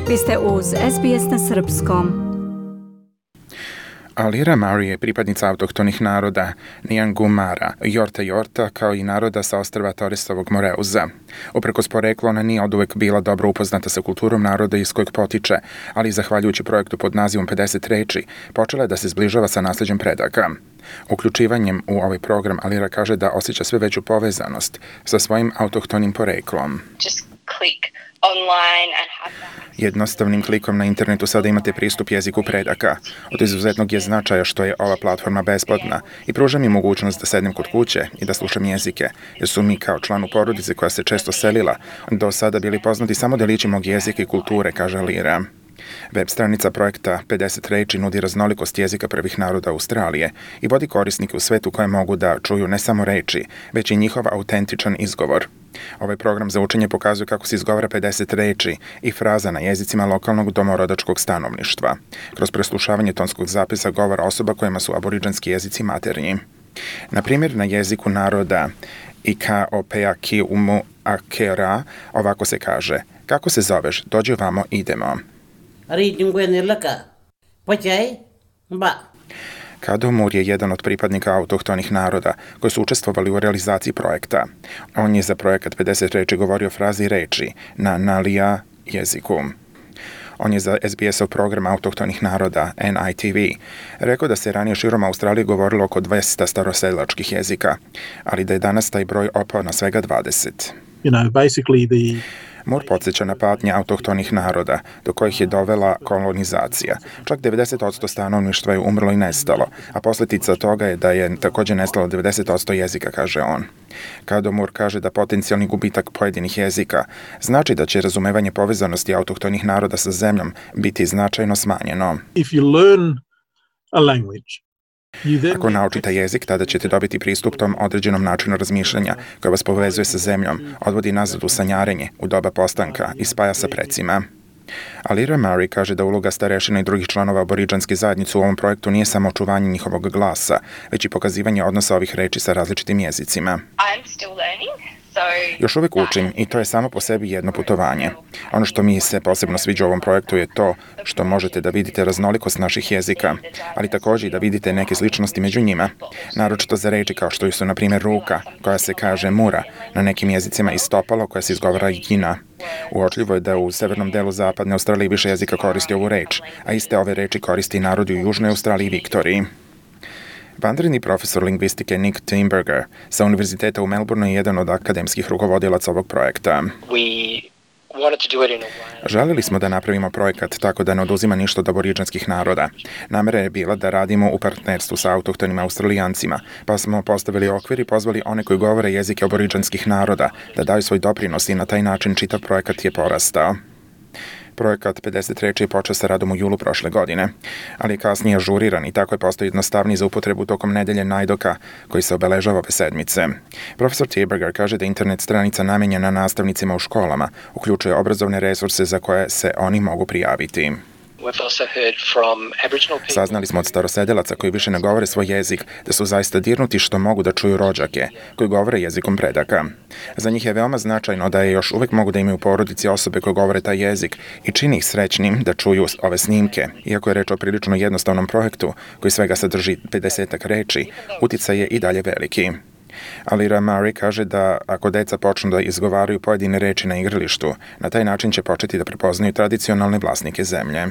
Vi ste uz SBS na srpskom. Alira Mari je pripadnica autohtonih naroda Njangumara, Yorta, kao i naroda sa ostrva Toresovog Moreuza. Uprkos poreklu, ona nije oduvek bila dobro upoznata sa kulturom naroda iz kojeg potiče, ali zahvaljujući projektu pod nazivom 50 reči, počela je da se zbližava sa nasleđem predaka. Uključivanjem u ovaj program Alira kaže da osjeća sve veću povezanost sa svojim autohtonim poreklom. Jednostavnim klikom na internetu sada imate pristup jeziku predaka. Od izuzetnog je značaja što je ova platforma besplatna i pruža mi mogućnost da sednem kod kuće i da slušam jezike, jer su mi kao članu porodice koja se često selila do sada bili poznati samo delići mog jezika i kulture, kaže Alira. Web stranica projekta 50 reči nudi raznolikost jezika prvih naroda Australije i vodi korisnike u svetu koje mogu da čuju ne samo reči, već i njihov autentičan izgovor. Ovaj program za učenje pokazuje kako se izgovara 50 reči i fraza na jezicima lokalnog domorodačkog stanovništva, kroz preslušavanje tonskog zapisa govora osoba kojima su aboriđanski jezici maternji. Na primjer, na jeziku naroda Ikaopeaki-Umu Akera ovako se kaže: kako se zoveš, dođi ovamo, idemo. Kadomur je jedan od pripadnika autohtonih naroda koji su učestvovali u realizaciji projekta. On je za projekat 50 reči govorio frazi reči na Nalija jeziku. On je za SBS-ov program autohtonih naroda NITV rekao da se ranije širom Australije govorilo oko 200 starosedilačkih jezika, ali da je danas taj broj opao na svega 20. Mur podsjeća na patnje autohtonih naroda, do kojih je dovela kolonizacija. Čak 90% stanovništva je umrlo i nestalo, a posljedica toga je da je također nestalo 90% jezika, kaže on. Kadomur kaže da potencijalni gubitak pojedinih jezika znači da će razumevanje povezanosti autohtonih naroda sa zemljom biti značajno smanjeno. Ako naučite jezik, tada ćete dobiti pristup tom određenom načinu razmišljanja koja vas povezuje sa zemljom, odvodi nazad u sanjarenje, u doba postanka i spaja sa precima. Alira Mari kaže da uloga starešina i drugih članova aboriđanske zajednice u ovom projektu nije samo očuvanje njihovog glasa, već i pokazivanje odnosa ovih reči sa različitim jezicima. Još uvijek učim i to je samo po sebi jedno putovanje. Ono što mi se posebno sviđa u ovom projektu je to što možete da vidite raznolikost naših jezika, ali također i da vidite neke sličnosti među njima. Naročito za reči kao što su, na primjer, ruka, koja se kaže mura, na nekim jezicima i stopalo, koja se izgovara jina. Uočljivo je da u severnom delu zapadne Australije više jezika koristi ovu reč, a iste ove reči koristi i narodi u Južnoj Australiji i Viktoriji. Vanredni profesor lingvistike Nick Timberger sa Univerziteta u Melbourneu je jedan od akademskih rukovodilaca ovog projekta. Želeli smo da napravimo projekat tako da ne oduzima ništa od aboriđanskih naroda. Namera je bila da radimo u partnerstvu sa autohtonim Australijancima, pa smo postavili okvir i pozvali one koji govore jezike aboriđanskih naroda da daju svoj doprinos i na taj način čitav projekat je porastao. Projekat 50 reči je počeo sa radom u julu prošle godine, ali je kasnije ažuriran i tako je postao jednostavniji za upotrebu tokom nedelje Najdoka, koji se obeležava ove sedmice. Profesor Tieberger kaže da internet stranica namenjena nastavnicima u školama uključuje obrazovne resurse za koje se oni mogu prijaviti. Saznali smo od starosedilaca koji više ne govore svoj jezik da su zaista dirnuti što mogu da čuju rođake koji govore jezikom predaka. Za njih je veoma značajno da je još uvijek mogu da imaju u porodici osobe koje govore taj jezik i čini ih srećnim da čuju ove snimke. Iako je reč o prilično jednostavnom projektu koji svega sadrži 50 reči, uticaj je i dalje veliki. Alira Mari kaže da ako deca počnu da izgovaraju pojedine reči na igralištu, na taj način će početi da prepoznaju tradicionalne vlasnike zemlje.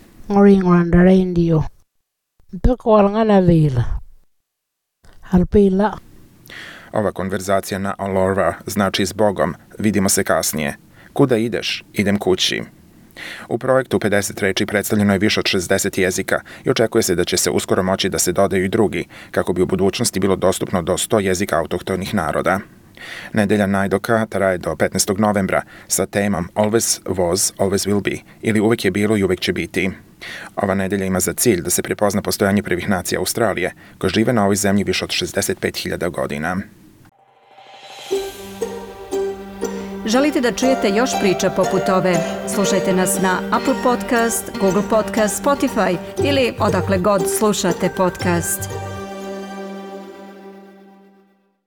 Ova konverzacija na Alora znači s Bogom, vidimo se kasnije. Kuda ideš? Idem kući. U projektu 50 reči predstavljeno je više od 60 jezika i očekuje se da će se uskoro moći da se dodaju i drugi, kako bi u budućnosti bilo dostupno do 100 jezika autohtonih naroda. Nedelja Najdoka traje do 15. novembra sa temom Always was, always will be, ili uvek je bilo i uvek će biti. Ova nedelja ima za cilj da se prepozna postojanje prvih nacija Australije, koje žive na ovoj zemlji više od 65.000 godina. Želite da čujete još priča poput ove? Slušajte nas na Apple Podcast, Google Podcast, Spotify ili odakle god slušate podcast.